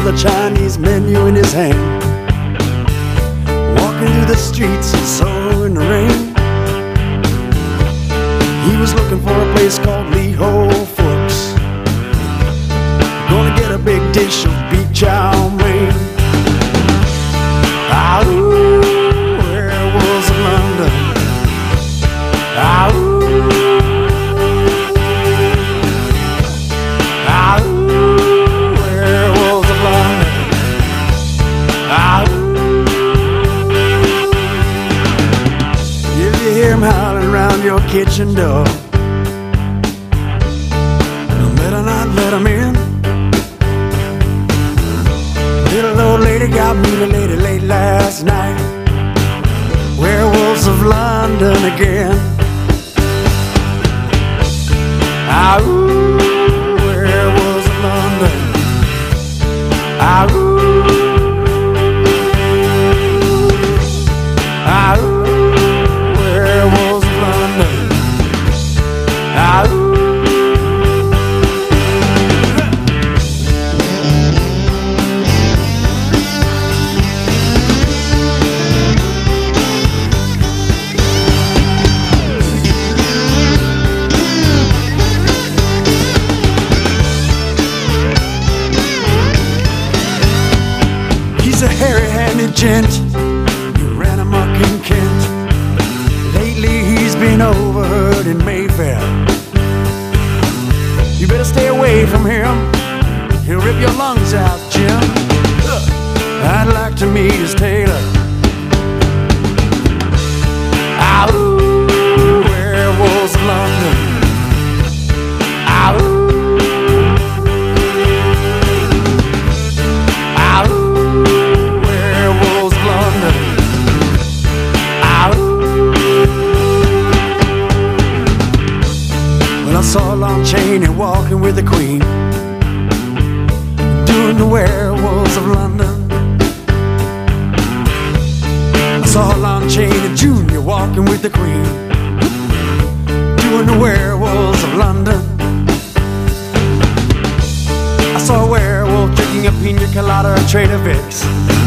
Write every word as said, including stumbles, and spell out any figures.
with a Chinese menu in his hand, walking through the streets so in the rain. He was looking for a place called Lee Ho Fooks, gonna get a big dish of beef chow mein. Ah, ooh, werewolves of London. Ah, ooh, ah, ooh, werewolves of London. Ah, ooh. If you hear him howling around your kitchen door, better not let him in. Little old lady got mutilated late last night. Werewolves of London again. Ah, ooh, werewolves of London. Ah, ooh, ah, ooh, werewolves of London. Ah, ooh. He's a hairy-handed gent who ran amok in Kent. Lately he's been overheard in Mayfair. You better stay away from him, he'll rip your lungs out, Jim. I'd like to meet his tailor. Ah, ooh, werewolves of London. Ah, ooh. I saw Lon Chaney walking with the Queen, doing the werewolves of London. I saw Lon Chaney Junior walking with the Queen, doing the werewolves of London. I saw a werewolf drinking a pina colada at Trader Vic's.